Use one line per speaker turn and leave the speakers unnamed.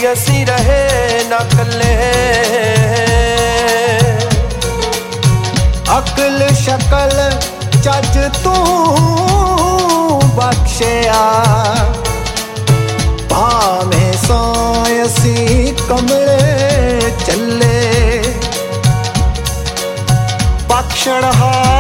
ਅਸੀਂ ਰਹੇ ਨਾ ਕੱਲੇ।
ਅਕਲ ਸ਼ਕਲ ਚੱਜ ਤੂੰ ਬਖਸ਼ਿਆ, ਭਾਵੇਂ ਸੌ ਅਸੀਂ ਕਮਲੇ ਚੱਲੇ। ਬਖਸ਼ਣਹਾਰ